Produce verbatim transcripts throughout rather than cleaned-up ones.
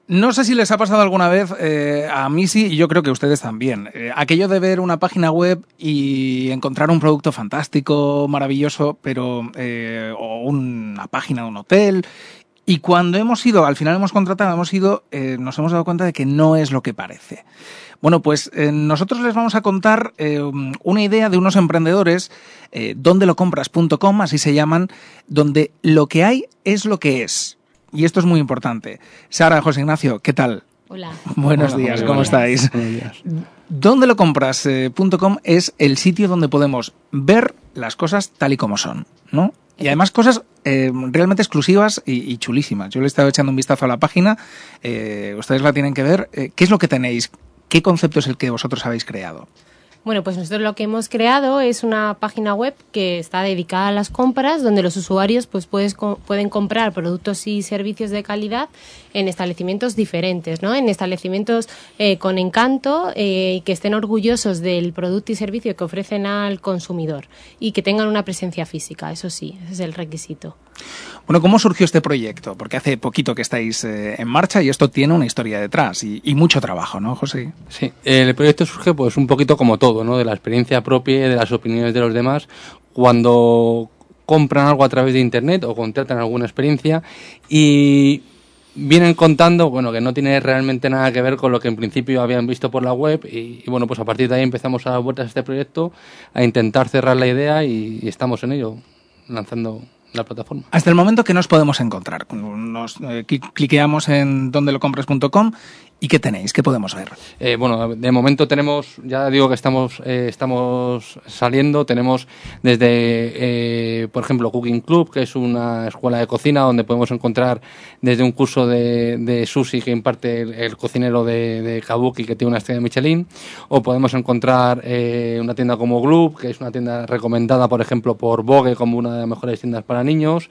No sé si les ha pasado alguna vez, eh, a mí sí, y yo creo que a ustedes también. Eh, aquello de ver una página web y encontrar un producto fantástico, maravilloso, pero eh, o una página de un hotel. Y cuando hemos ido, al final hemos contratado, hemos ido, eh, nos hemos dado cuenta de que no es lo que parece. Bueno, pues eh, nosotros les vamos a contar eh, una idea de unos emprendedores, eh, donde lo compras punto com, así se llaman, donde lo que hay es lo que es. Y esto es muy importante. Sara, José Ignacio, ¿qué tal? Hola. Buenos Hola, días, José, ¿cómo buenos días. estáis? Buenos días. donde lo compras punto com es el sitio donde podemos ver las cosas tal y como son, ¿no? Y además cosas eh, realmente exclusivas y, y chulísimas. Yo le he estado echando un vistazo a la página, eh, ustedes la tienen que ver. Eh, ¿Qué es lo que tenéis? ¿Qué concepto es el que vosotros habéis creado? Bueno, pues nosotros lo que hemos creado es una página web que está dedicada a las compras, donde los usuarios pues puedes, pueden comprar productos y servicios de calidad en establecimientos diferentes, ¿no? En establecimientos eh, con encanto y eh, que estén orgullosos del producto y servicio que ofrecen al consumidor y que tengan una presencia física, eso sí, ese es el requisito. Bueno, ¿cómo surgió este proyecto? Porque hace poquito que estáis eh, en marcha y esto tiene una historia detrás y, y mucho trabajo, ¿no, José? Sí, el proyecto surge pues un poquito como todo, ¿no? De la experiencia propia y de las opiniones de los demás cuando compran algo a través de internet o contratan alguna experiencia y vienen contando, bueno, que no tiene realmente nada que ver con lo que en principio habían visto por la web y, y bueno, pues a partir de ahí empezamos a dar vueltas a este proyecto, a intentar cerrar la idea y, y estamos en ello, lanzando la plataforma. Hasta el momento, ¿qué nos podemos encontrar? Nos eh, cliqueamos en donde lo compras punto com y ¿qué tenéis? ¿Qué podemos ver? Eh, bueno, de momento tenemos, ya digo que estamos eh, estamos saliendo, tenemos desde, eh, por ejemplo, Cooking Club, que es una escuela de cocina donde podemos encontrar desde un curso de, de sushi que imparte el, el cocinero de, de Kabuki, que tiene una estrella de Michelin, o podemos encontrar eh, una tienda como Gloop, que es una tienda recomendada, por ejemplo, por Vogue como una de las mejores tiendas para niños.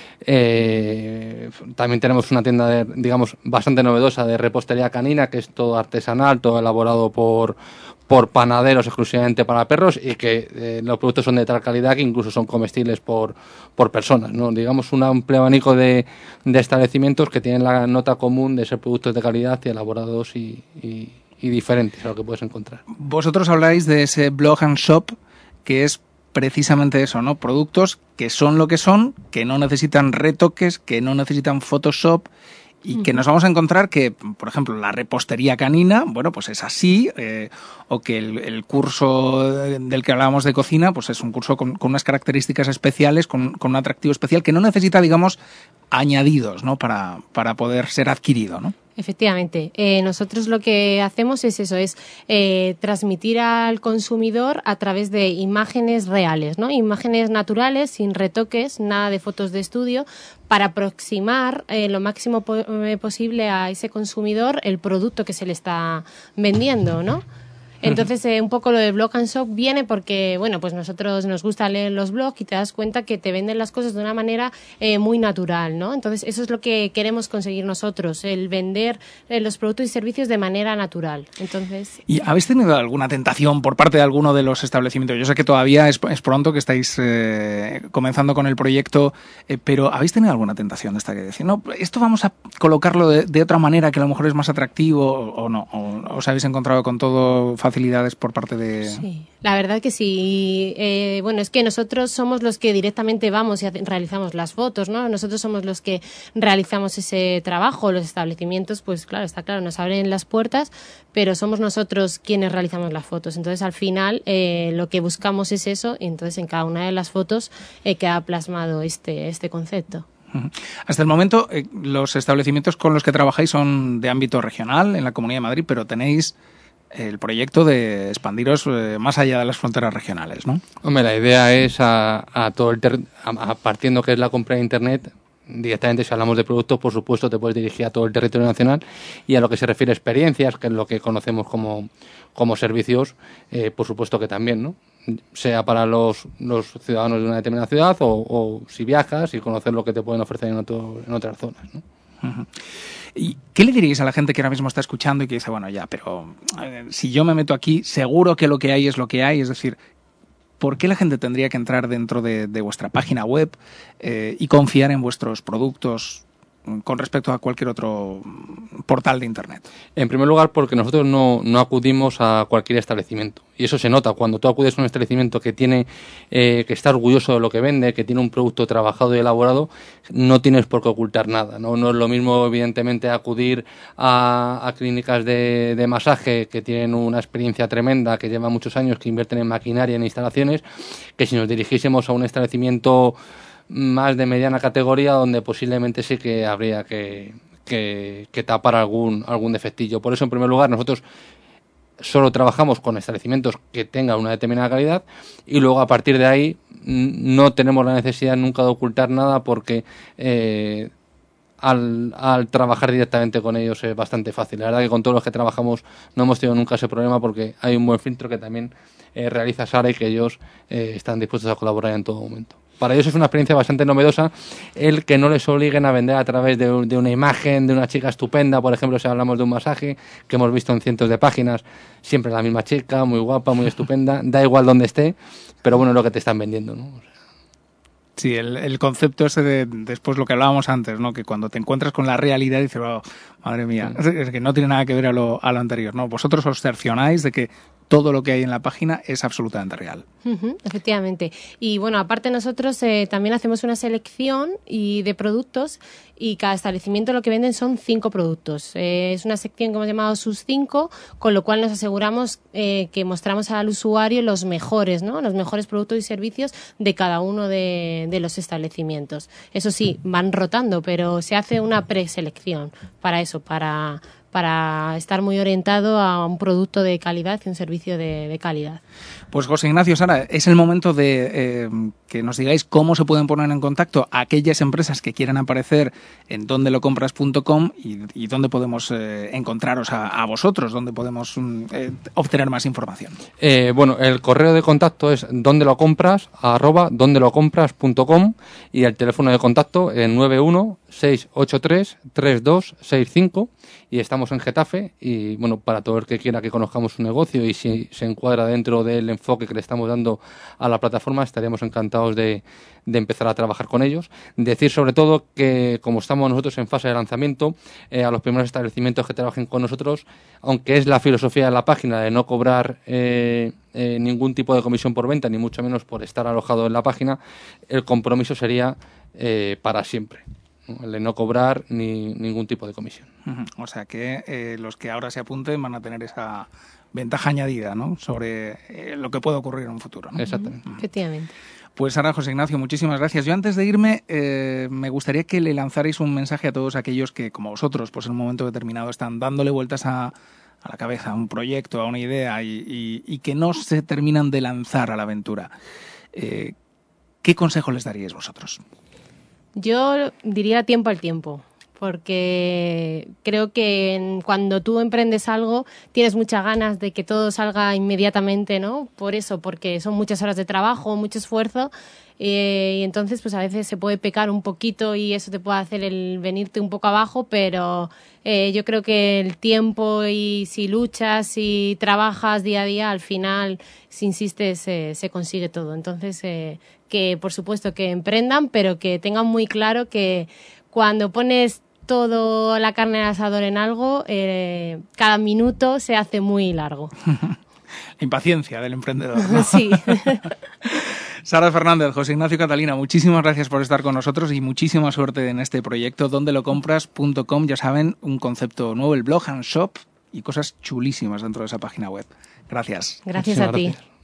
Eh, también tenemos una tienda de, digamos, bastante novedosa de repostería canina, que es todo artesanal, todo elaborado por, por panaderos exclusivamente para perros y que eh, los productos son de tal calidad que incluso son comestibles por, por personas, ¿no? Digamos un amplio abanico de, de establecimientos que tienen la nota común de ser productos de calidad y elaborados y, y, y diferentes a lo que puedes encontrar. Vosotros habláis de ese blog and shop que es precisamente eso, ¿no? Productos que son lo que son, que no necesitan retoques, que no necesitan Photoshop y que nos vamos a encontrar que, por ejemplo, la repostería canina, bueno, pues es así, eh, o que el, el curso del que hablábamos de cocina, pues es un curso con, con unas características especiales, con, con un atractivo especial que no necesita, digamos, añadidos, ¿no? Para, para poder ser adquirido, ¿no? Efectivamente. Eh, nosotros lo que hacemos es eso, es eh, transmitir al consumidor a través de imágenes reales, ¿no? Imágenes naturales, sin retoques, nada de fotos de estudio, para aproximar eh, lo máximo po- posible a ese consumidor el producto que se le está vendiendo, ¿no? Entonces, eh, un poco lo de Blog and Shop viene porque, bueno, pues nosotros nos gusta leer los blogs y te das cuenta que te venden las cosas de una manera eh, muy natural, ¿no? Entonces, eso es lo que queremos conseguir nosotros, el vender eh, los productos y servicios de manera natural. Entonces... ¿Y habéis tenido alguna tentación por parte de alguno de los establecimientos? Yo sé que todavía es, es pronto, que estáis eh, comenzando con el proyecto, eh, pero ¿habéis tenido alguna tentación de esta que decir, no, esto vamos a colocarlo de, de otra manera que a lo mejor es más atractivo o, o no? ¿O os habéis encontrado con todo facilidades por parte de...? Sí, la verdad que sí. Eh, bueno, es que nosotros somos los que directamente vamos y realizamos las fotos, ¿no? Nosotros somos los que realizamos ese trabajo. Los establecimientos, pues claro, está claro, nos abren las puertas, pero somos nosotros quienes realizamos las fotos. Entonces, al final, eh, lo que buscamos es eso y entonces en cada una de las fotos eh, queda plasmado este, este concepto. Hasta el momento, eh, los establecimientos con los que trabajáis son de ámbito regional en la Comunidad de Madrid, pero tenéis el proyecto de expandiros eh, más allá de las fronteras regionales, ¿no? Hombre, la idea es a, a todo el ter- a, a partiendo que es la compra de internet, directamente si hablamos de productos, por supuesto te puedes dirigir a todo el territorio nacional y a lo que se refiere a experiencias, que es lo que conocemos como, como servicios, eh, por supuesto que también, ¿no? Sea para los, los ciudadanos de una determinada ciudad o, o si viajas y conocer lo que te pueden ofrecer en, otro, en otras zonas, ¿no? Uh-huh. ¿Y qué le diríais a la gente que ahora mismo está escuchando y que dice, bueno, ya, pero eh, si yo me meto aquí, seguro que lo que hay es lo que hay? Es decir, ¿por qué la gente tendría que entrar dentro de, de vuestra página web eh, y confiar en vuestros productos con respecto a cualquier otro portal de Internet? En primer lugar, porque nosotros no, no acudimos a cualquier establecimiento. Y eso se nota cuando tú acudes a un establecimiento que tiene eh, que está orgulloso de lo que vende, que tiene un producto trabajado y elaborado, no tienes por qué ocultar nada. No, no es lo mismo, evidentemente, acudir a, a clínicas de, de masaje que tienen una experiencia tremenda, que llevan muchos años, que invierten en maquinaria, en instalaciones, que si nos dirigiésemos a un establecimiento más de mediana categoría, donde posiblemente sí que habría que, que, que tapar algún, algún defectillo. Por eso, en primer lugar, nosotros solo trabajamos con establecimientos que tengan una determinada calidad y luego a partir de ahí no tenemos la necesidad nunca de ocultar nada porque eh, al, al trabajar directamente con ellos es bastante fácil. La verdad que con todos los que trabajamos no hemos tenido nunca ese problema porque hay un buen filtro que también eh, realiza Sara y que ellos eh, están dispuestos a colaborar en todo momento. Para ellos es una experiencia bastante novedosa el que no les obliguen a vender a través de, de una imagen de una chica estupenda, por ejemplo, si hablamos de un masaje que hemos visto en cientos de páginas, siempre la misma chica, muy guapa, muy estupenda, da igual donde esté, pero bueno, es lo que te están vendiendo, ¿no? O sea, sí, el, el concepto ese de después lo que hablábamos antes, ¿no? Que cuando te encuentras con la realidad dices, oh, madre mía, sí. es que no tiene nada que ver a lo, a lo anterior, ¿no? Vosotros os cercionáis de que todo lo que hay en la página es absolutamente real. Uh-huh, efectivamente. Y bueno, aparte nosotros eh, también hacemos una selección y de productos y cada establecimiento lo que venden son cinco productos. Eh, es una sección que hemos llamado sus cinco, con lo cual nos aseguramos eh, que mostramos al usuario los mejores, ¿no? Los mejores productos y servicios de cada uno de, de los establecimientos. Eso sí, van rotando, pero se hace una preselección para eso, para... para estar muy orientado a un producto de calidad y un servicio de, de calidad. Pues José Ignacio, Sara, es el momento de eh, que nos digáis cómo se pueden poner en contacto aquellas empresas que quieran aparecer en donde lo compras punto com y, y dónde podemos eh, encontraros a, a vosotros, dónde podemos eh, obtener más información. Eh, bueno, el correo de contacto es donde lo compras arroba donde lo compras punto com y el teléfono de contacto es nueve uno seis ocho tres tres dos seis cinco y estamos en Getafe y bueno, para todo el que quiera que conozcamos su negocio y si se encuadra dentro del enfoque que le estamos dando a la plataforma, estaríamos encantados de, de empezar a trabajar con ellos. Decir sobre todo que como estamos nosotros en fase de lanzamiento, eh, a los primeros establecimientos que trabajen con nosotros, aunque es la filosofía de la página de no cobrar eh, eh, ningún tipo de comisión por venta, ni mucho menos por estar alojado en la página, el compromiso sería eh, para siempre. El de no cobrar ni ningún tipo de comisión. Uh-huh. O sea que eh, los que ahora se apunten van a tener esa ventaja añadida, ¿no? Sobre eh, lo que puede ocurrir en un futuro, ¿no? Exactamente. Uh-huh. Efectivamente. Pues ahora, José Ignacio, muchísimas gracias. Yo antes de irme, eh, me gustaría que le lanzarais un mensaje a todos aquellos que, como vosotros, pues en un momento determinado están dándole vueltas a, a la cabeza, a un proyecto, a una idea y, y, y que no se terminan de lanzar a la aventura. Eh, ¿Qué consejo les daríais vosotros? Yo diría tiempo al tiempo, porque creo que cuando tú emprendes algo tienes muchas ganas de que todo salga inmediatamente, ¿no? Por eso, porque son muchas horas de trabajo, mucho esfuerzo, eh, y entonces pues a veces se puede pecar un poquito y eso te puede hacer el venirte un poco abajo, pero eh, yo creo que el tiempo y si luchas y trabajas día a día, al final, si insistes, eh, se consigue todo. Entonces, eh, que por supuesto que emprendan, pero que tengan muy claro que cuando pones toda la carne al asador en algo, eh, cada minuto se hace muy largo. La impaciencia del emprendedor, ¿no? Sí. Sara Fernández, José Ignacio Catalina, muchísimas gracias por estar con nosotros y muchísima suerte en este proyecto donde lo compras punto com. Ya saben, un concepto nuevo, el blog and shop y cosas chulísimas dentro de esa página web. Gracias. Gracias a ti. Gracias.